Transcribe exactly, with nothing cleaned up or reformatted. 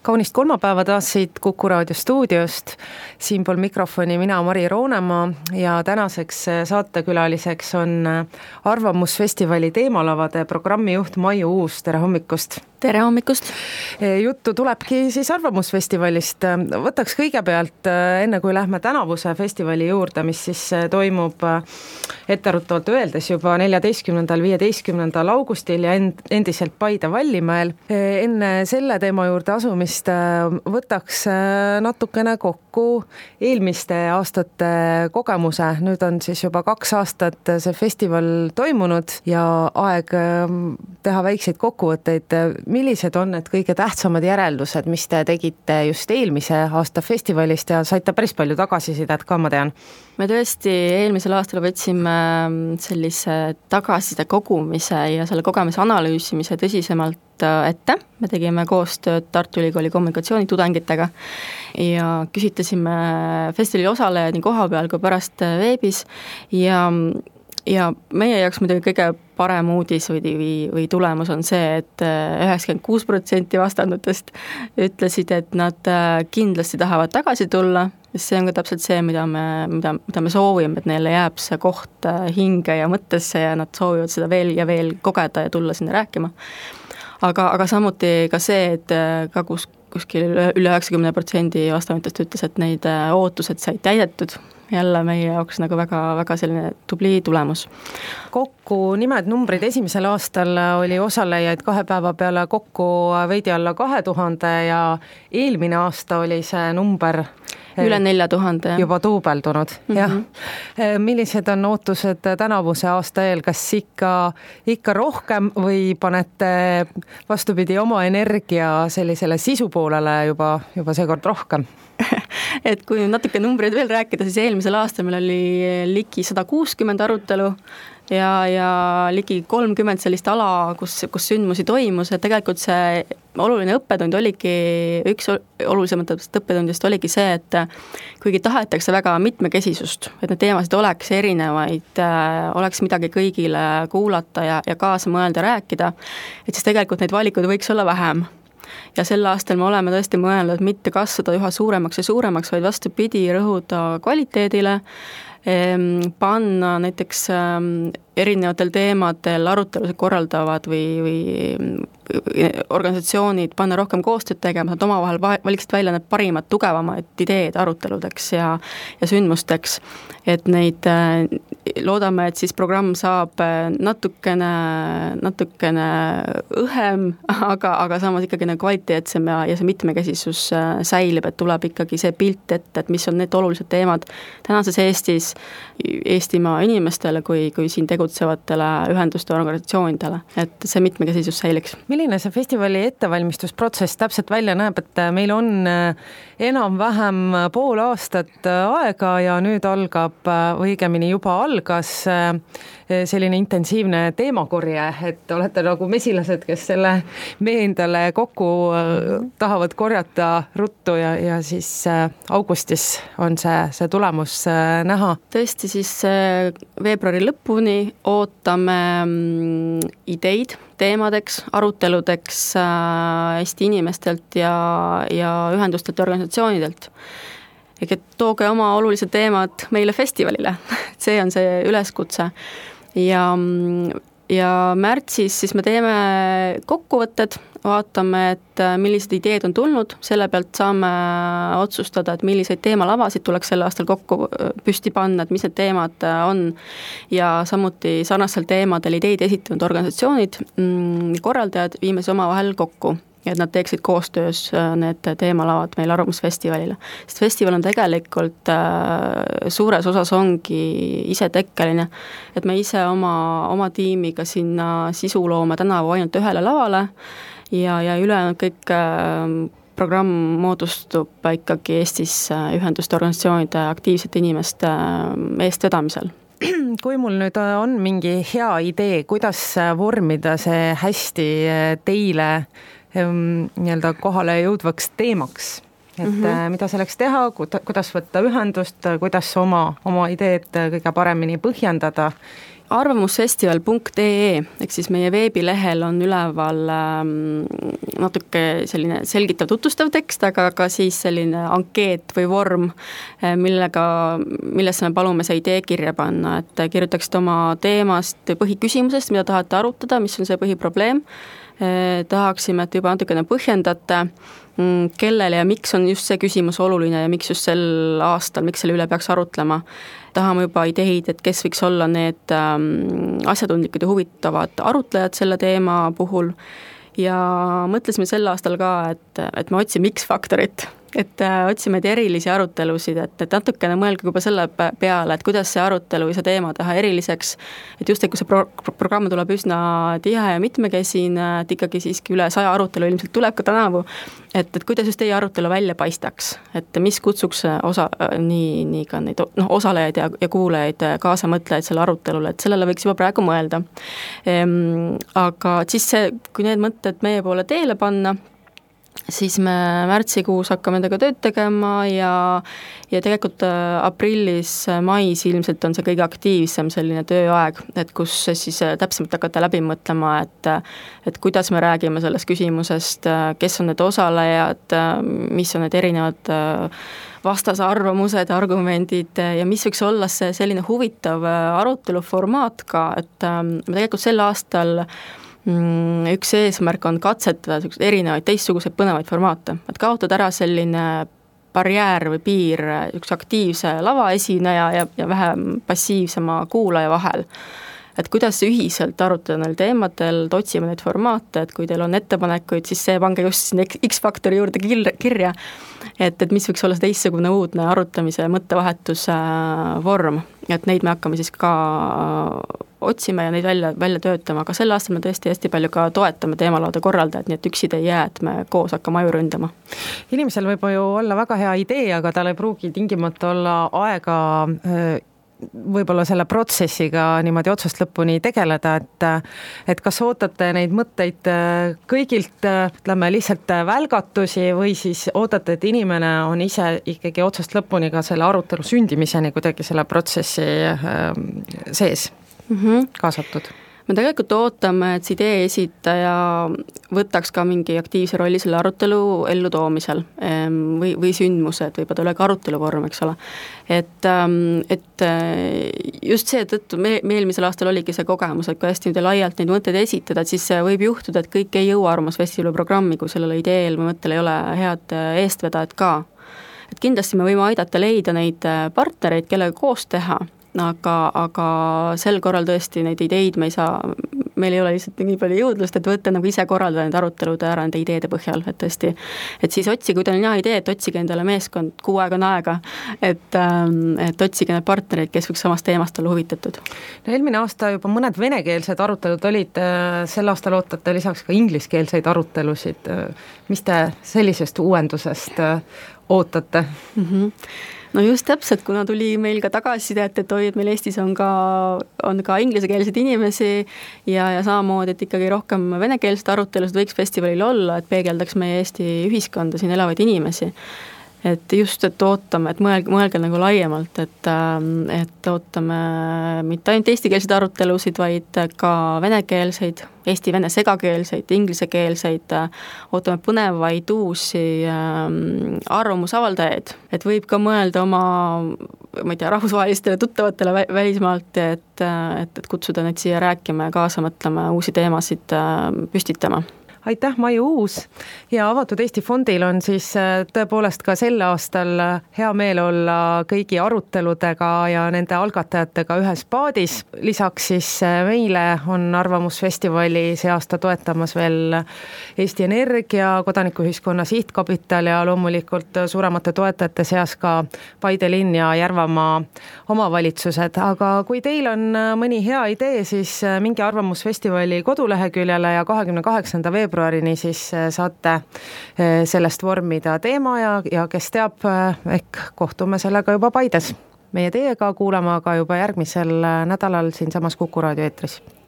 Kaunist kolmapäeva taas siit Kuku Raadio stuudiost. Siinpool mikrofoni mina, Mari Roonemaa, ja tänaseks saatekülaliseks on Arvamusfestivali teemalavade programmijuht Maiu Uus. Tere hommikust! Tere hommikust! Juttu tulebki siis Arvamusfestivalist. Võtaks kõigepealt, enne kui lähme tänavuse festivali juurde, mis siis toimub ettearutavalt öeldes juba neljateistkümnendal viieteistkümnendal augustil ja endiselt Paide Vallimäel. Enne selle teema juurde asumist võtaks natukene kokku eelmiste aastate kogemuse. Nüüd on siis juba kaks aastat see festival toimunud ja aeg teha väikseid kokkuvõtteid. Millised on need kõige tähtsamad järeldused, mis te tegite just eelmise aasta festivalist ja saite päris palju tagasisidet ka, ma tean? Me tõesti eelmisel aastal võtsime sellise tagasiside kogumise ja selle kogemise analüüsimise tõsisemalt ette. Me tegime koostööd Tartu Ülikooli kommunikatsioonitudengitega ja küsitlesime festivali osalejaid nii koha peal kui pärast veebis ja Ja meie jaoks muidugi kõige parem uudis või, või, või tulemus on see, et üheksakümmend kuus protsenti vastandutest ütlesid, et nad kindlasti tahavad tagasi tulla. See on ka täpselt see, mida me, mida, mida me soovime, et neile jääb see koht hinge ja mõttesse ja nad soovivad seda veel ja veel kogeda ja tulla sinna rääkima. Aga, aga samuti ka see, et ka kus, kuskil üle üheksakümne protsendi vastandutest ütles, et neid ootused said täidetud. Jälle meie jaoks nagu väga, väga selline tubli tulemus. Kokku nimed, numbrid esimesel aastal oli osalejaid kahe päeva peale kokku veidi alla kahe tuhande ja eelmine aasta oli see number üle nelja tuhande. Juba tuubeldunud, mm-hmm. jah. Millised on ootused tänavuse aasta eel? Kas ikka, ikka rohkem või panete vastupidi oma energia sellisele sisupoolele juba, juba seekord rohkem? Et kui natuke numbreid veel rääkida, siis eelmisel aastal meil oli ligi sada kuuskümmend arutelu ja, ja ligi kolmkümmend sellist ala, kus, kus sündmusi toimus, et tegelikult see oluline õppetund oligi, üks olulisematest õppetundist oligi see, et kuigi tahetakse väga mitmekesisust, et need teemasid oleks erinevaid, oleks midagi kõigile kuulata ja, ja kaasa mõelda ja rääkida, et siis tegelikult neid valikuid võiks olla vähem. Ja sel aastal me oleme tõesti mõelnud, et mitte kasvada üha suuremaks ja suuremaks, vaid vastupidi rõhuda kvaliteedile, panna näiteks erinevatel teemadel arutelusid korraldavad või, või organisatsioonid panna rohkem koostööd tegema, nad omavahel valiksid välja need parimad, tugevamad ideed aruteludeks ja, ja sündmusteks, et neid loodame, et siis programm saab natukene, natukene õhem, aga, aga samas ikkagi kvaliteetsem ja, ja see mitmekesisus säilib, et tuleb ikkagi see pilt ette, et mis on need olulised teemad tänases Eestis, Eestimaa inimestele, kui, kui siin tegutsevatele ühenduste organisatsioonidele, et see mitmekesisus säiliks. Milline see festivali ettevalmistusprotsess täpselt välja näeb, et meil on enam-vähem pool aastat aega ja nüüd algab, või õigemini juba algas selline intensiivne teemakorje, et olete nagu mesilased, kes selle mee endale kokku tahavad korjata ruttu ja, ja siis augustis on see, see tulemus näha. Tõesti siis veebruari lõpuni ootame ideid teemadeks, aruteludeks Eesti inimestelt ja, ja ühendustelt ja organisatsioonidelt. Ehk et tooge oma olulised teemad meile festivalile. See on see üleskutse. Ja, ja märtsis siis me teeme kokkuvõtted, vaatame, et millised ideed on tulnud, selle pealt saame otsustada, et milliseid teemalavasid tuleks sel aastal kokku püsti panna, et mis need teemad on ja samuti sarnasel teemadel ideid esitanud organisatsioonid, korraldajad viime see omavahel kokku. Ja et nad teeksid koostöös need teemalavad meil Arvamusfestivalile. Sest festival on tegelikult suures osas ongi ise tekkeline, et me ise oma, oma tiimiga sinna sisuloome tänavu ainult ühele lavale ja, ja ülejäänud kõik programm moodustub ikkagi Eestis ühenduste organisatsioonide aktiivsete inimeste eestvedamisel. Kui mul nüüd on mingi hea idee, kuidas vormida see hästi teile nii-öelda kohale jõudvaks teemaks, et mm-hmm. mida selleks teha, kuidas võtta ühendust, kuidas oma, oma ideed kõige paremini põhjendada arvamusfestival punkt ee ehk siis meie veebilehel on üleval ähm, natuke selline selgitav, tutvustav tekst, aga ka siis selline ankeet või vorm, millega, millesse me palume see idee kirja panna, et kirjutaksid oma teemast, põhiküsimusest, mida tahate arutada, mis on see põhiprobleem. Tahaksime, et juba natukene põhjendate, kellele ja miks on just see küsimus oluline ja miks just sel aastal, miks selle üle peaks arutlema. Tahame juba ideid, et kes võiks olla need asjatundlikud ja huvitavad arutlejad selle teema puhul ja mõtlesime sel aastal ka, et, et me otsime X-faktorit, et otsime erilisi arutelusid, et, et natukene mõelge juba selle peale, et kuidas see arutelu või see teema teha eriliseks, et just, et kui see pro- programm tuleb üsna tihe ja mitmekesine, et ikkagi siiski üle saja arutelu ilmselt tuleb ka tänavu, et, et kuidas just teie arutelu välja paistaks, et mis kutsuks osa, nii, nii ka neid no, osalejaid ja, ja kuulajaid, kaasamõtlejaid selle arutelule, et sellele võiks juba praegu mõelda. Ehm, aga siis see, kui need mõtted meie poole teele panna, siis me märtsikuus hakkame nendega tööd tegema ja, ja tegelikult aprillis, mais ilmselt on see kõige aktiivsem selline tööaeg, et kus siis täpsemalt hakata läbi mõtlema, et, et kuidas me räägime sellest küsimusest, kes on need osalejad, mis on need erinevad vastasarvamused, argumendid ja mis võiks olla see selline huvitav aruteluformaat ka, et me tegelikult sel aastal üks eesmärk on katsetada erinevaid teistsuguseid põnevaid formaate, et kaotada ära selline barjäär või piir üks aktiivse lavaesineja ja, ja vähem passiivsema kuulaja vahel. Et kuidas ühiselt arutada neil teemadel, et otsime neid formaate, et kui teil on ettepanekuid, siis see pange just sinna X-faktori juurde kirja, et, et mis võiks olla see teistsugune uudne arutamise ja mõttevahetuse vorm, et neid me hakkame siis ka otsime ja neid välja, välja töötama, aga sel aastal me tõesti hästi palju ka toetame teemalaude korraldajad, nii et üksid ei jää, et me koos hakkame aju ründama. Inimesel võib ju olla väga hea idee, aga tal ei pruugi tingimata olla aega võib-olla selle protsessiga niimoodi otsast lõpuni tegeleda, et, et kas ootate neid mõtteid kõigilt, ütleme lihtsalt välgatusi või siis ootate, et inimene on ise ikkagi otsast lõpuni ka selle arutelu sündimiseni kuidagi selle protsessi sees mm-hmm. kaasatud? Me tegelikult ootame, et see idee esitaja võtaks ka mingi aktiivse rolli selle arutelu ellutoomisel või, või sündmused, võib-olla ole ka aruteluvorm, eks ole. Et, et just see tõttu me, me eelmisel aastal oligi see kogemus, et kui hästi nüüd laialt neid mõtteid esitada, et siis võib juhtuda, et kõik ei jõua arvamusfestivali programmi, kui sellele ideel või mõttele ei ole head eestvedajad ka. Et kindlasti me võime aidata leida neid partnereid, kellega koos teha, aga, aga sel korral tõesti neid ideid me ei saa, meil ei ole lihtsalt nii palju jõudlust, et võtta nagu ise korraldada need arutelud ära nende ideede põhjal, et tõesti, et siis otsige, kui teil on hea idee, et otsige endale meeskond, kuu aega on aega, et, et otsige need partnereid, kes võiks samast teemast olla huvitatud. No eelmine aasta juba mõned venekeelsed arutelud olid, sel aastal ootate lisaks ka ingliskeelseid arutelusid, mis te sellisest uuendusest ootate? Mhm. No just täpselt, kuna tuli meil ka tagasisidet, et oi, et meil Eestis on ka, on ka inglesekeelseid inimesi ja, ja samamoodi, et ikkagi rohkem venekeelsed arutelused võiks festivalil olla, et peegeldaks meie Eesti ühiskonda, siin elavaid inimesi. Et just, et ootame, et mõelge, mõelge nagu laiemalt, et, et ootame mitte ainult eestikeelseid arutelusid, vaid ka venekeelseid, eesti-vene segakeelseid, inglisekeelseid, ootame põnevaid uusi arvamusavaldajaid, et võib ka mõelda oma, ma ei tea, rahvusvahelistele tuttavatele välismaalt, et, et, et kutsuda neid siia rääkima ja kaasa mõtlema, uusi teemasid püstitama. Aitäh, Maiu Uus, ja Avatud Eesti Fondil on siis tõepoolest ka sel aastal hea meel olla kõigi aruteludega ja nende algatajatega ühes paadis. Lisaks siis meile on Arvamusfestivali see aasta toetamas veel Eesti Energia, Kodanikuühiskonna Sihtkapital ja loomulikult suuremate toetajate seas ka Paide linn ja Järvamaa omavalitsused. Aga kui teil on mõni hea idee, siis mingi Arvamusfestivali koduleheküljele ja kahekümne kaheksanda veebruarini siis saate sellest vormida teema ja, ja kes teab, ehk kohtume sellega juba Paides. Meie teiega kuulame aga juba järgmisel nädalal siinsamas Kuku raadio eetris.